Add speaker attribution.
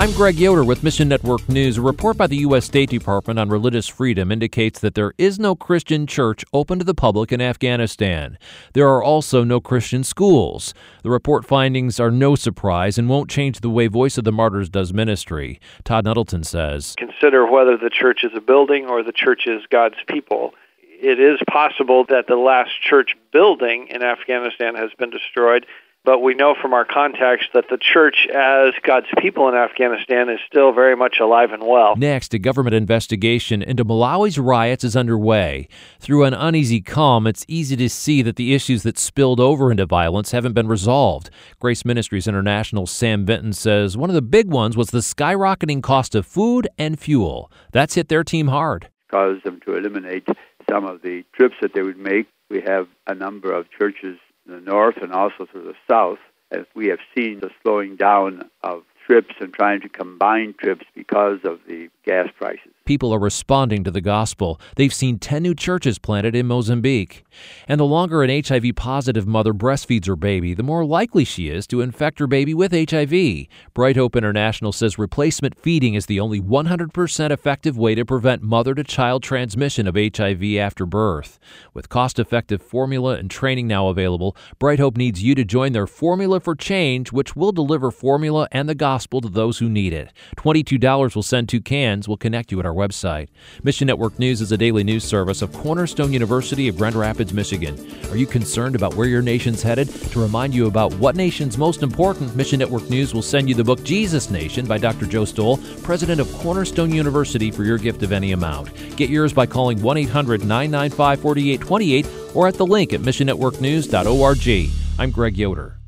Speaker 1: I'm Greg Yoder with Mission Network News. A report by the U.S. State Department on religious freedom indicates that there is no Christian church open to the public in Afghanistan. There are also no Christian schools. The report findings are no surprise and won't change the way Voice of the Martyrs does ministry. Todd Nuttleton says,
Speaker 2: Consider whether the church is a building or the church is God's people. It is possible that the last church building in Afghanistan has been destroyed, but we know from our contacts that the church as God's people in Afghanistan is still very much alive and well.
Speaker 1: Next, a government investigation into Malawi's riots is underway. Through an uneasy calm, it's easy to see that the issues that spilled over into violence haven't been resolved. Grace Ministries International's Sam Benton says one of the big ones was the skyrocketing cost of food and fuel. That's hit their team hard.
Speaker 3: Caused them to eliminate some of the trips that they would make. We have a number of churches in the north and also to the south, as we have seen the slowing down of trips and trying to combine trips because of the gas prices.
Speaker 1: People are responding to the gospel. They've seen 10 new churches planted in Mozambique. And the longer an HIV-positive mother breastfeeds her baby, the more likely she is to infect her baby with HIV. Bright Hope International says replacement feeding is the only 100% effective way to prevent mother-to-child transmission of HIV after birth. With cost-effective formula and training now available, Bright Hope needs you to join their Formula for Change, which will deliver formula and the gospel to those who need it. $22 will send 2 cans. We'll connect you at our website. Mission Network News is a daily news service of Cornerstone University of Grand Rapids, Michigan. Are you concerned about where your nation's headed? To remind you about what nation's most important, Mission Network News will send you the book Jesus Nation by Dr. Joe Stoll, president of Cornerstone University, for your gift of any amount. Get yours by calling 1-800-995-4828 or at the link at missionnetworknews.org. I'm Greg Yoder.